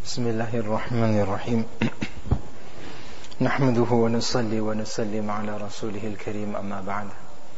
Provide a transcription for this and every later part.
بسم الله الرحمن الرحيم نحمده ونصلي ونسلم على رسوله الكريم أما بعد.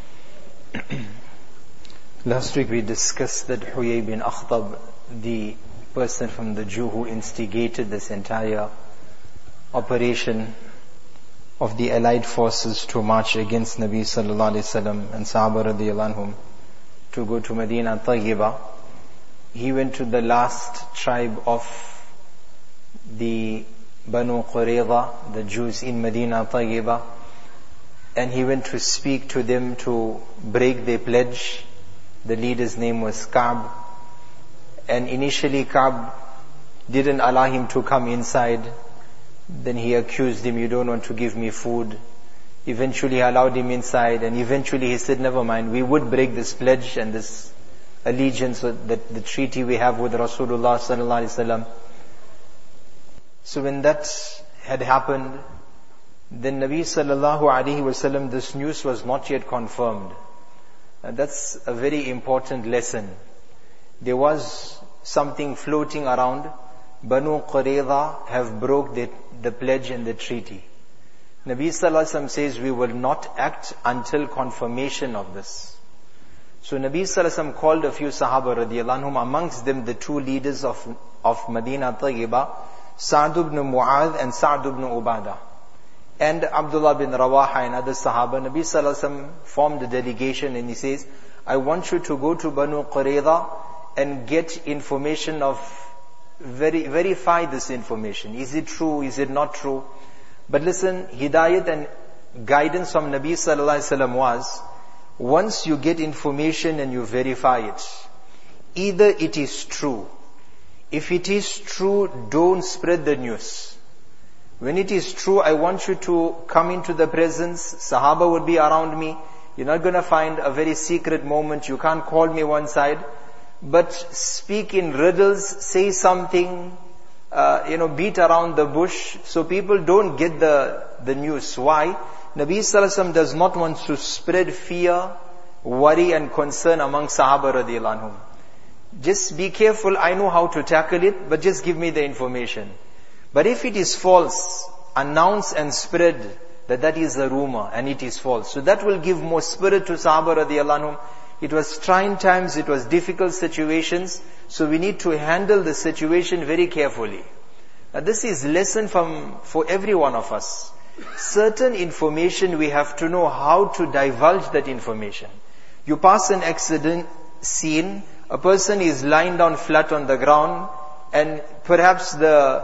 Last week we discussed that Huyay bin Akhtab, the person from the Jew who instigated this entire operation of the allied forces to march against Nabi sallallahu alaihi wasallam and Sahaba radiyallahu anhum to go to Medina Tayyibah. He went to the last tribe of the Banu Qurayza, the Jews in Medina Tayyibah, and he went to speak to them to break their pledge. The leader's name was Ka'b, and initially Ka'b didn't allow him to come inside. Then he accused him, you don't want to give me food. Eventually he allowed him inside, and eventually he said, never mind, we would break this pledge and this allegiance, that the treaty we have with Rasulullah sallallahu alaihi wasallam. So when that had happened, then Nabi sallallahu alaihi wasallam, this news was not yet confirmed. And that's a very important lesson. There was something floating around. Banu Qurayza have broke the pledge and the treaty. Nabi sallallahu alaihi wasallam says, we will not act until confirmation of this. So Nabi sallallahu alaihi wasallam called a few Sahaba radiyallahu anhum, amongst them the two leaders of Medina Tayyibah, Sa'd ibn Mu'adh and Sa'd ibn Ubadah, and Abdullah bin Rawaha and other Sahaba. Nabi sallallahu alaihi wasallam formed a delegation and he says, I want you to go to Banu Qurayza and get information of, verify this information. Is it true? Is it not true? But listen, hidayat and guidance from Nabi sallallahu alaihi wasallam was, once you get information and you verify it, either it is true. If it is true, don't spread the news. When it is true, I want you to come into the presence. Sahaba would be around me. You're not going to find a very secret moment. You can't call me one side. But speak in riddles, say something, beat around the bush, so people don't get the news. Why? Nabi sallallahu alaihi wasallam does not want to spread fear, worry and concern among Sahaba radiyallahu anhum. Just be careful, I know how to tackle it, but just give me the information. But if it is false, announce and spread that is a rumor and it is false. So that will give more spirit to Sahaba radiyallahu anhum. It was trying times, it was difficult situations, so we need to handle the situation very carefully. Now this is lesson for every one of us. Certain information we have to know how to divulge that information. You pass an accident scene, a person is lying down flat on the ground, and perhaps the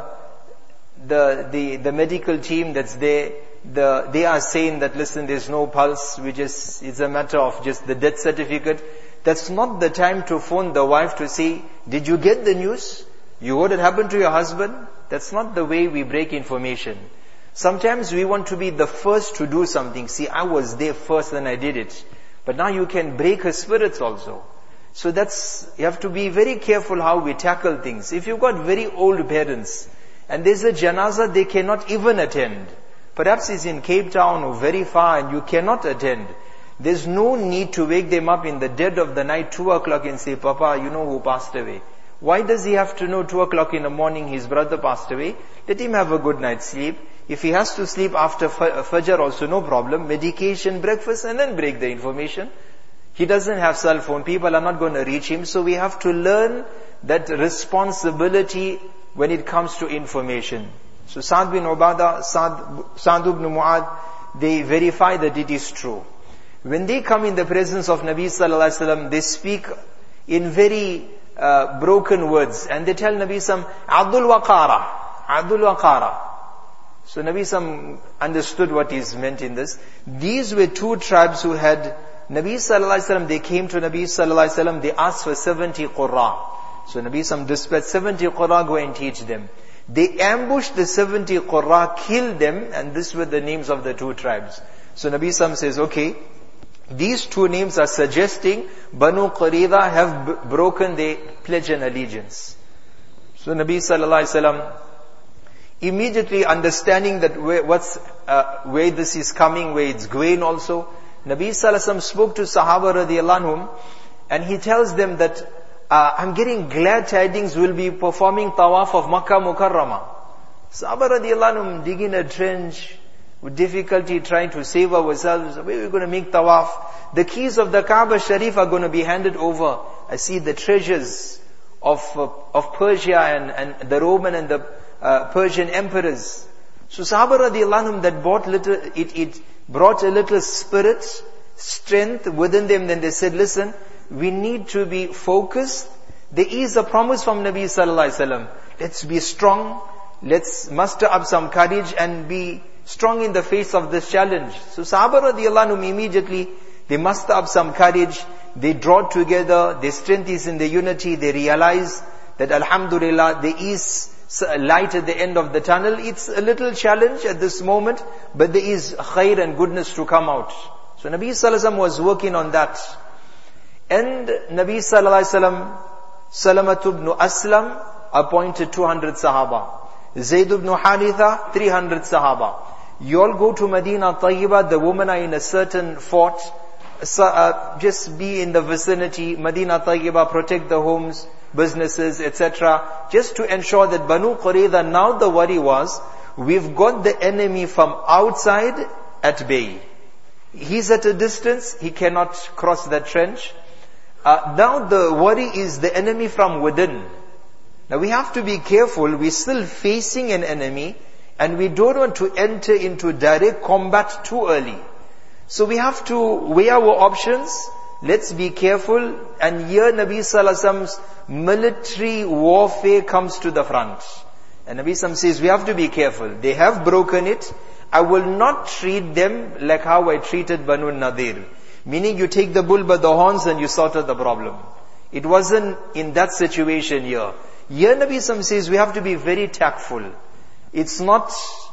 medical team that's there, they are saying that, listen, there's no pulse, it's a matter of just the death certificate. That's not the time to phone the wife to say, did you get the news? What had happened to your husband? That's not the way we break information. Sometimes we want to be the first to do something. See, I was there first and I did it. But now you can break her spirits also. So you have to be very careful how we tackle things. If you've got very old parents, and there's a janazah they cannot even attend, perhaps it's in Cape Town or very far and you cannot attend, there's no need to wake them up in the dead of the night, 2 o'clock, and say, Papa, you know who passed away. Why does he have to know 2 o'clock in the morning his brother passed away? Let him have a good night's sleep. If he has to sleep after Fajr also, no problem. Medication, breakfast, and then break the information. He doesn't have cell phone. People are not going to reach him. So we have to learn that responsibility when it comes to information. So Sa'd bin Ubadah, Sa'd ibn Mu'adh, they verify that it is true. When they come in the presence of Nabi sallallahu alaihi wasallam, they speak in very broken words, and they tell Nabi sallallahu alaihi wasallam, Abdul Waqara. So Nabi sallallahu understood what is meant in this. These were two tribes who had Nabi sallallahu alaihi wasallam, they came to Nabi sallallahu alaihi wasallam, they asked for 70 Qurra. So Nabi sallallahu dispatched 70 Qurra, go and teach them. They ambushed the 70 Qurra, killed them, and these were the names of the two tribes. So Nabi sallallahu says, okay, these two names are suggesting Banu Qurayza have broken their pledge and allegiance. So Nabi sallallahu alaihi wasallam, immediately understanding that where this is coming, where it's going also, Nabi sallallahu alaihi wasallam spoke to Sahaba radiyallahu anhum, and he tells them that I'm getting glad tidings, we'll be performing tawaf of Makkah Mukarramah. Sahaba radiallahu anhum digging a trench, with difficulty trying to save ourselves. Where are we going to make tawaf? The keys of the Kaaba Sharif are going to be handed over. I see the treasures of Persia and the Roman and the Persian emperors. So Sahaba radiallahu anhum that it brought a little spirit, strength within them. Then they said, listen, we need to be focused. There is a promise from Nabi sallallahu alaihi wasallam. Let's be strong. Let's muster up some courage and be strong in the face of this challenge. So Sahaba radiallahu anhum immediately, they muster up some courage. They draw together. Their strength is in the unity. They realize that alhamdulillah, there is light at the end of the tunnel. It's a little challenge at this moment, but there is khair and goodness to come out. So Nabi sallallahu alaihi wasallam was working on that. And Nabi sallallahu alaihi wasallam, Salamat ibn Aslam appointed 200 Sahaba. Zayd ibn Haritha, 300 Sahaba. You all go to Medina Tayyibah, the women are in a certain fort. Just be in the vicinity, Medina Tayyibah, protect the homes, businesses, etc. Just to ensure that Banu Qurayza, now the worry was, we've got the enemy from outside at bay. He's at a distance, he cannot cross that trench. Now the worry is the enemy from within. Now we have to be careful, we're still facing an enemy, and we don't want to enter into direct combat too early. So we have to weigh our options. Let's be careful. And here Nabi Sallallahu Alaihi Wasallam's military warfare comes to the front. And Nabi Sallallahu Alaihi Wasallam says, we have to be careful. They have broken it. I will not treat them like how I treated Banu Nadir. Meaning you take the bull by the horns and you sort out the problem. It wasn't in that situation here. Here Nabi Sallallahu Alaihi Wasallam says, we have to be very tactful. It's not,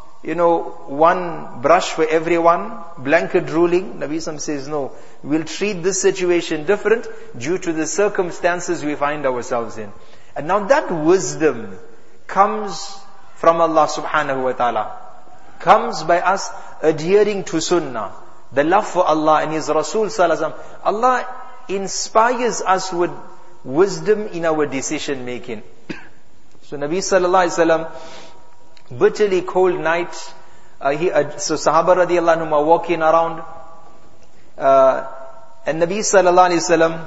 one brush for everyone, blanket ruling. Nabi Sallallahu Alaihi Wasallam says, no, we'll treat this situation different due to the circumstances we find ourselves in. And now that wisdom comes from Allah subhanahu wa ta'ala. Comes by us adhering to sunnah. The love for Allah and His Rasul sallallahu alaihi wasallam. Allah inspires us with wisdom in our decision making. So Nabi sallallahu alaihi wasallam, bitterly cold night, so Sahaba radiallahu anhum are walking around, and Nabi sallallahu alaihi wasallam,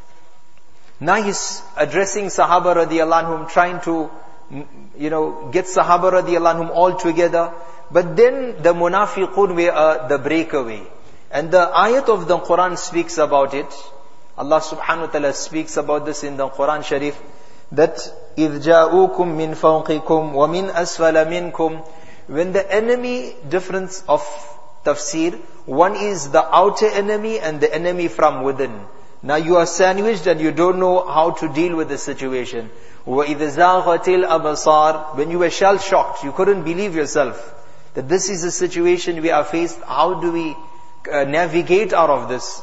now he's addressing Sahaba radiallahu anhum, trying to, get Sahaba radiallahu anhum all together. But then the munafiqun were the breakaway. And the ayat of the Quran speaks about it. Allah subhanahu wa ta'ala speaks about this in the Quran Sharif, that إِذْ جَاءُوكُمْ مِنْ فَوْقِكُمْ وَمِنْ أَسْفَلَ مِنْكُمْ. When the enemy, difference of tafsir, one is the outer enemy and the enemy from within. Now you are sandwiched and you don't know how to deal with the situation. وَإِذْ زَاغَتِ الْأَبْصَارِ. When you were shell-shocked, you couldn't believe yourself that this is the situation we are faced. How do we navigate out of this?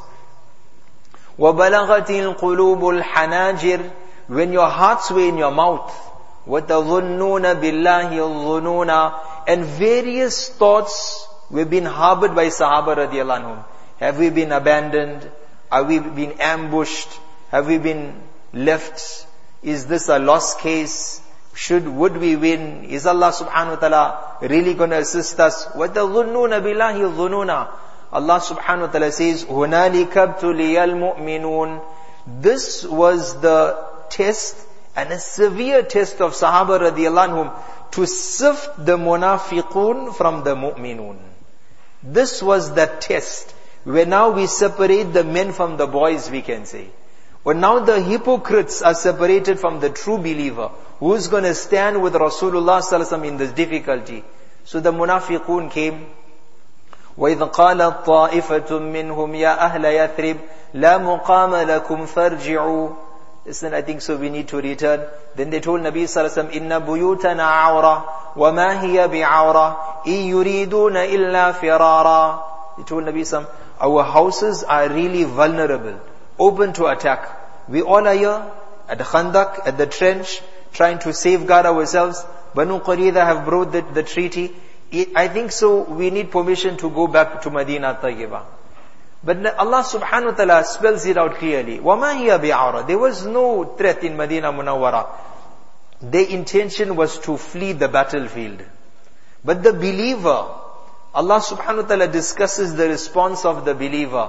وَبَلَغَتِ الْقُلُوبُ الْحَنَاجِرِ. When your hearts were in your mouth. وَتَظُنُّونَ بِاللَّهِ الظُّنُونَ. And various thoughts were being harbored by Sahaba radiallahu anhum. Have we been abandoned? Are we been ambushed? Have we been left? Is this a lost case? Would we win? Is Allah subhanahu wa ta'ala really going to assist us? وَتَظُنُّونَ بِاللَّهِ الظُّنُونَ. Allah subhanahu wa ta'ala says, هُنَالِكَ ابْتُلِيَ الْمُؤْمِنُونَ. This was the test, and a severe test of Sahaba radiallahu anhum, to sift the munafiqun from the mu'minun. This was the test, where now we separate the men from the boys, we can say. But now the hypocrites are separated from the true believer. Who's going to stand with Rasulullah sallallahu alaihi wasallam in this difficulty? So the munafiqun came. وَإِذْ قَالَتْ طَائِفَةٌ مِّنْهُمْ يَا أَهْلَ يَثْرِبْ لَا مُقَامَ لَكُمْ فَارْجِعُوا. Listen, I think so we need to return. Then they told Nabi sallallahu alaihi wasallam, إِنَّ بُيُوتَنَا عَوْرَةٌ وَمَا هِيَ بِعَوْرَةٍ إِن يُرِيدُونَ إِلَّا فِرَارًا. They told Nabi sallallahu alaihi wasallam, our houses are really vulnerable, open to attack. We all are here at the Khandak, at the trench, trying to safeguard ourselves. Banu Qurayza have brought the treaty. I think so we need permission to go back to Medina Tayyibah. But Allah subhanahu wa ta'ala spells it out clearly. وَمَا هِيَ بِعَوْرَةٍ. There was no threat in Medina Munawwara. Their intention was to flee the battlefield. But the believer, Allah subhanahu wa ta'ala discusses the response of the believer.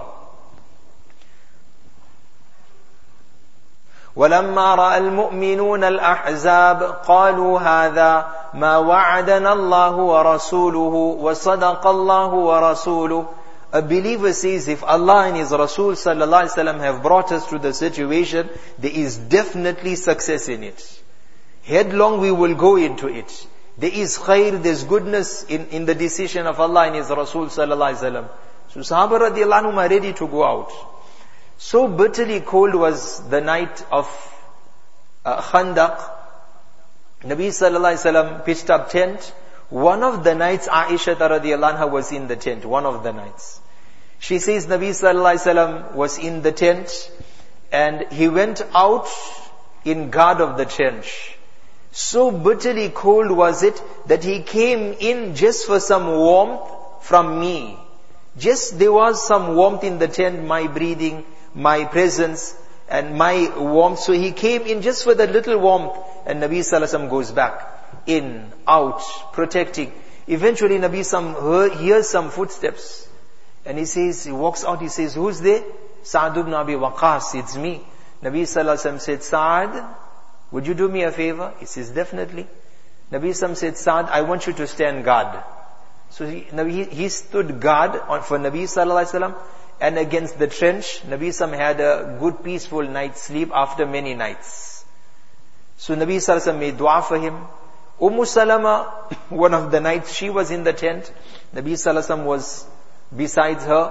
وَلَمَّا رَأَى الْمُؤْمِنُونَ الْأَحْزَابَ قَالُوا هَذَا مَا وَعَدَنَا اللَّهُ وَرَسُولُهُ وَصَدَقَ اللَّهُ وَرَسُولُهُ. A believer says, if Allah and His Rasul sallallahu alaihi wasallam have brought us to the situation, there is definitely success in it. Headlong we will go into it. There is khair, there is goodness in the decision of Allah and His Rasul sallallahu alaihi wasallam. So Sahaba radiallahu anhum are ready to go out. So bitterly cold was the night of Khandaq. Nabi sallallahu alaihi wasallam pitched up tent. One of the nights Aisha radiallahu anha was in the tent. One of the nights. She says Nabi sallallahu alaihi wasallam was in the tent and he went out in guard of the trench. So bitterly cold was it that he came in just for some warmth from me. Just there was some warmth in the tent, my breathing, my presence and my warmth. So he came in just for the little warmth and Nabi sallallahu alaihi wasallam goes back. In, out, protecting. Eventually Nabi hears some footsteps. And he walks out, he says, who's there? Sa'd ibn Abi Waqqas, it's me. Nabi sallallahu alaihi wasallam said, Sa'd, would you do me a favor? He says, definitely. Nabi sallallahu alaihi wasallam said, Sa'd, I want you to stand guard. So he stood guard for Nabi sallallahu alaihi wasallam and against the trench. Nabi sallallahu alaihi wasallam had a good peaceful night's sleep after many nights. So Nabi sallallahu alaihi wasallam made dua for him. Salama, one of the nights she was in the tent. Nabi sallallahu alaihi wasallam was besides her.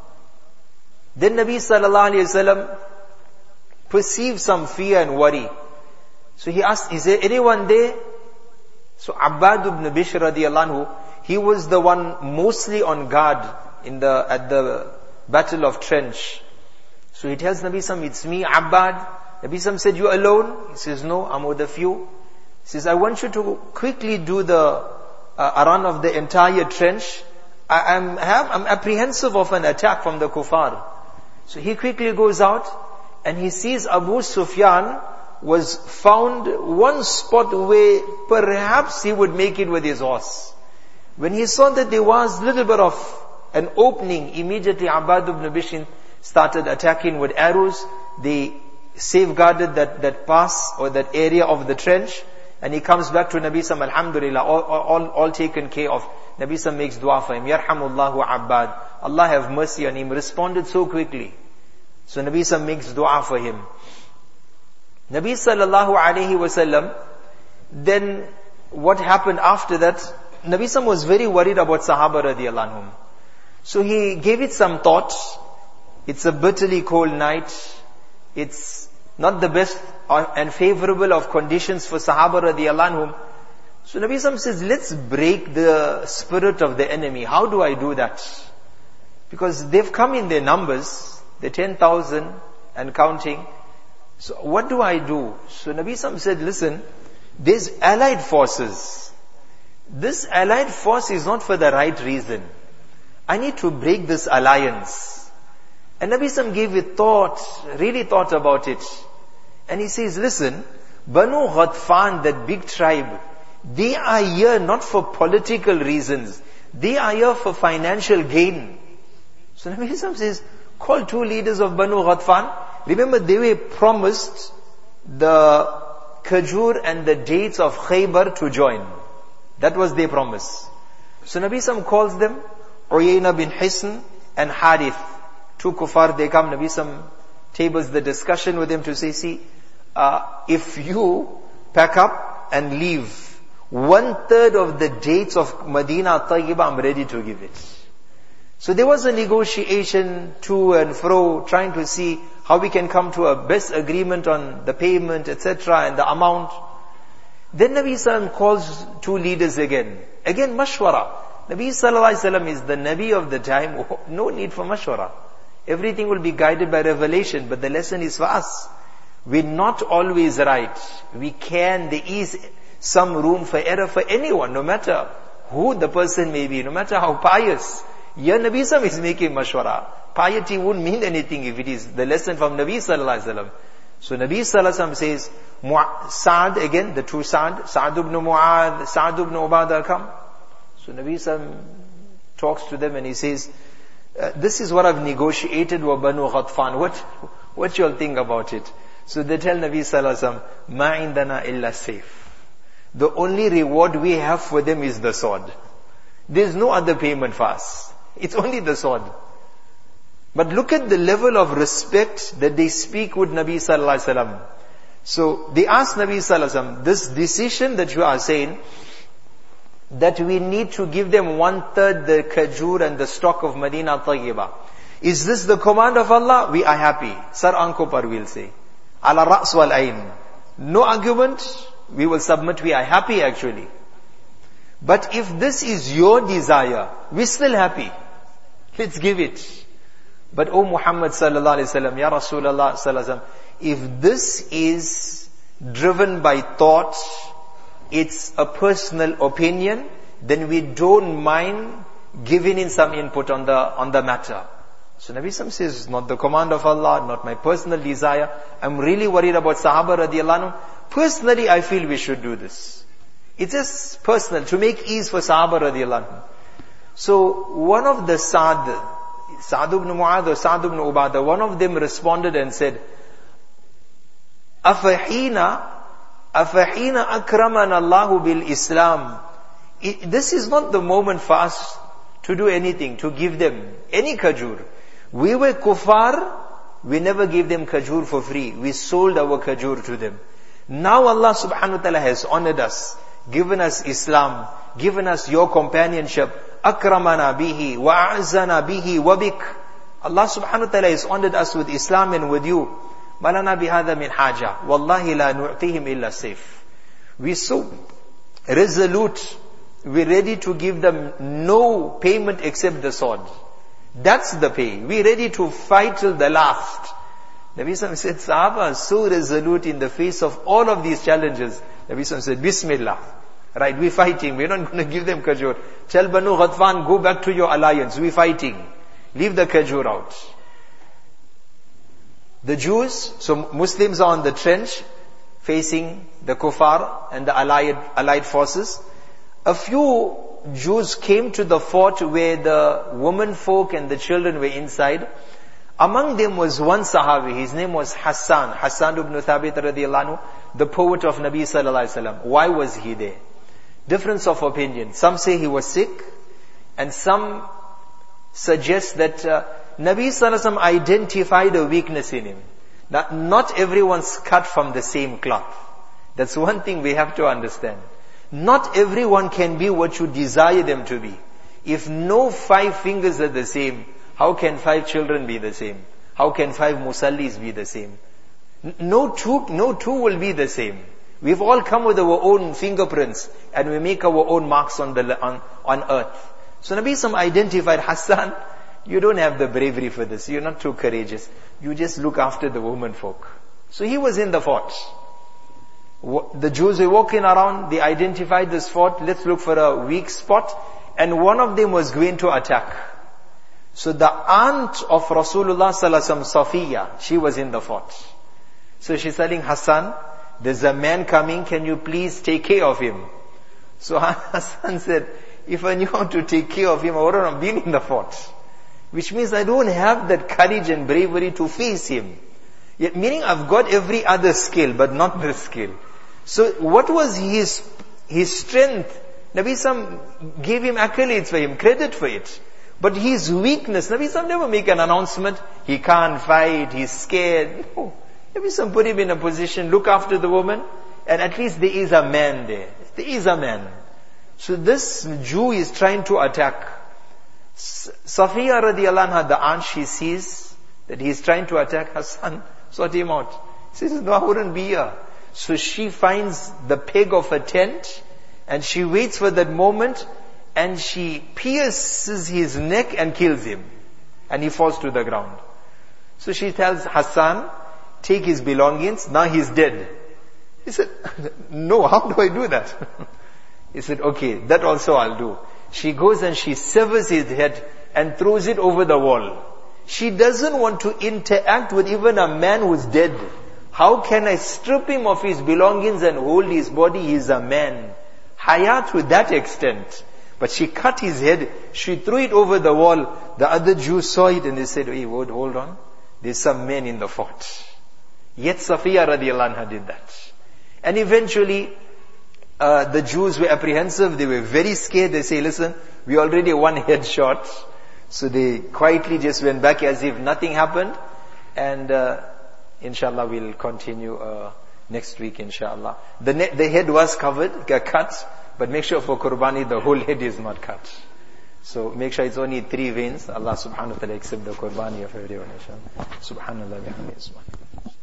Then Nabi sallallahu alaihi wasallam perceived some fear and worry. So he asked, is there anyone there? So Abbad ibn Bishr radiallahu anhu, he was the one mostly on guard at the battle of Trench. So he tells Nabi sallallahu alaihi wasallam, it's me, Abbad. Nabi sallallahu alaihi wasallam said, you alone? He says, no, I'm with a few. He says, I want you to quickly do the run of the entire trench. I'm apprehensive of an attack from the kuffar. So he quickly goes out and he sees Abu Sufyan was found one spot where perhaps he would make it with his horse. When he saw that there was little bit of an opening, immediately Abbad ibn Bishr started attacking with arrows. They safeguarded that pass or that area of the trench. And he comes back to Nabi Sallam, alhamdulillah, all taken care of. Nabi Sallam makes dua for him. Yarhamullahu Abbad. Allah have mercy on him. Responded so quickly. So Nabi Sallam makes dua for him. Nabi Sallallahu Alaihi Wasallam, then what happened after that? Nabi Sallam was very worried about Sahaba radiallahu anhum. So he gave it some thought. It's a bitterly cold night. It's not the best and favorable of conditions for Sahaba radiallahu anhum. So Nabi Sallam says, let's break the spirit of the enemy. How do I do that? Because they've come in their numbers, they're 10,000 and counting. So what do I do? So Nabi Sallam said, listen, there's allied forces. This allied force is not for the right reason. I need to break this alliance. And Nabi Sallam gave it thought, really thought about it. And he says, listen, Banu Ghatfan, that big tribe, they are here not for political reasons. They are here for financial gain. So Nabi Sallam says, call 2 leaders of Banu Ghatfan. Remember, they were promised the khajur and the dates of Khaybar to join. That was their promise. So Nabi Sallam calls them, Uyayna bin Hisn and Harith. 2 kuffar, they come, Nabi Sallam tables the discussion with him to say, see, if you pack up and leave 1/3 of the dates of Medina Tayyibah, I'm ready to give it. So there was a negotiation to and fro, trying to see how we can come to a best agreement on the payment, etc., and the amount. Then Nabi Sallam calls 2 leaders again. Again, mashwara. Nabi Sallallahu Alaihi Wasallam is the Nabi of the time. No need for mashwara. Everything will be guided by revelation, but the lesson is for us. We're not always right. There is some room for error for anyone, no matter who the person may be, no matter how pious. Here Nabi Sallallahu is making mashwara. Piety won't mean anything if it is the lesson from Nabi Sallallahu Alaihi Wasallam. So Nabi Sallallahu Alaihi Wasallam says, Sa'd again, the true Sa'd, Sa'd ibn Mu'adh, Sa'd ibn Ubadah come. So Nabi Sallallahu Alaihi Wasallam talks to them and he says, this is what I've negotiated with Banu Ghatfan. What you all think about it? So they tell Nabi Sallallahu Alaihi Wasallam, Ma indana illa sayf. The only reward we have for them is the sword. There's no other payment for us. It's only the sword. But look at the level of respect that they speak with Nabi Sallallahu Alaihi Wasallam. So they ask Nabi Sallallahu Alaihi Wasallam, this decision that you are saying, that we need to give them 1/3 the khajur and the stock of Medina Tayyibah. Is this the command of Allah? We are happy. Sar aanko par we'll say. Ala ra's wal ayn. No argument. We will submit. We are happy actually. But if this is your desire, we're still happy. Let's give it. But O Muhammad sallallahu alaihi wasallam, Ya Rasulullah sallallahu alaihi wasallam, if this is driven by thought, it's a personal opinion, then we don't mind giving in some input on the matter. So Nabi Sallallahu says, not the command of Allah, not my personal desire. I'm really worried about Sahaba radiallahu anhu. Personally, I feel we should do this. It's just personal, to make ease for Sahaba radiallahu anhu. So one of the Sa'd ibn Mu'adh or Sa'd ibn Ubadah, one of them responded and said, Afahina akramana Allahu bil Islam. This is not the moment for us to do anything, to give them any khajur. We were kuffar, we never gave them khajur for free. We sold our khajur to them. Now Allah subhanahu wa ta'ala has honored us, given us Islam, given us your companionship. Akramana bihi, wa a'zana bihi, wa bik. Allah subhanahu wa ta'ala has honored us with Islam and with you. Malana bihada min haja. Wallahi la nu'tihim illa sayf. We're so resolute. We're ready to give them no payment except the sword. That's the pay. We're ready to fight till the last. Nabi Sallallahu said, Sahaba are so resolute in the face of all of these challenges. Nabi Sallallahu said, Bismillah. Right, we're fighting. We're not going to give them khajur. Tell Banu Ghatfan, go back to your alliance. We're fighting. Leave the khajur out. The Jews, so Muslims are on the trench, facing the kuffar and the allied forces. A few Jews came to the fort where the women folk and the children were inside. Among them was one Sahabi. His name was Hassan ibn Thabit radiallahu anhu, the poet of Nabi sallallahu alaihi wasallam. Why was he there? Difference of opinion. Some say he was sick, and some suggest that Nabi sallallahu alaihi wasallam identified a weakness in him. That not everyone's cut from the same cloth. That's one thing we have to understand. Not everyone can be what you desire them to be. If no 5 fingers are the same, how can 5 children be the same? How can 5 musallis be the same? No two will be the same. We've all come with our own fingerprints and we make our own marks on earth. So Nabi Sallallahu identified Hassan. You don't have the bravery for this. You're not too courageous. You just look after the women folk. So he was in the fort. The Jews were walking around. They identified this fort. Let's look for a weak spot. And one of them was going to attack. So the aunt of Rasulullah sallallahu alaihi wasallam, Safiya, she was in the fort. So she's telling Hassan, there's a man coming. Can you please take care of him? So Hassan said, if I knew how to take care of him, I wouldn't have been in the fort. Which means I don't have that courage and bravery to face him. Yet meaning I've got every other skill, but not this skill. So what was his strength? Nabi Sallallahu gave him accolades for him, credit for it. But his weakness, Nabi Sallallahu never make an announcement, he can't fight, he's scared. No. Nabi Sallallahu put him in a position, look after the woman, and at least there is a man there. There is a man. So this Jew is trying to attack. Safiya radiallahu anha, the aunt, she sees that he is trying to attack Hassan, sort him out. She says, no, I wouldn't be here. So she finds the peg of a tent, and she waits for that moment, and she pierces his neck and kills him. And he falls to the ground. So she tells Hassan, take his belongings, now he's dead. He said, no, how do I do that? He said, okay, that also I'll do. She goes and she severs his head and throws it over the wall. She doesn't want to interact with even a man who's dead. How can I strip him of his belongings and hold his body? He's a man. Hayat to that extent. But she cut his head, she threw it over the wall. The other Jews saw it and they said, hey, hold on. There's some men in the fort. Yet Safiya radiallahu anha did that. And eventually, the Jews were apprehensive, they were very scared. They say, listen, we already one head short. So they quietly just went back as if nothing happened. And inshallah we'll continue next week inshallah. The head was cut, but make sure for Qurbani the whole head is not cut. So make sure it's only 3 veins. Allah subhanahu wa ta'ala accept the Qurbani of everyone inshallah. Subhanallah bihamdihi.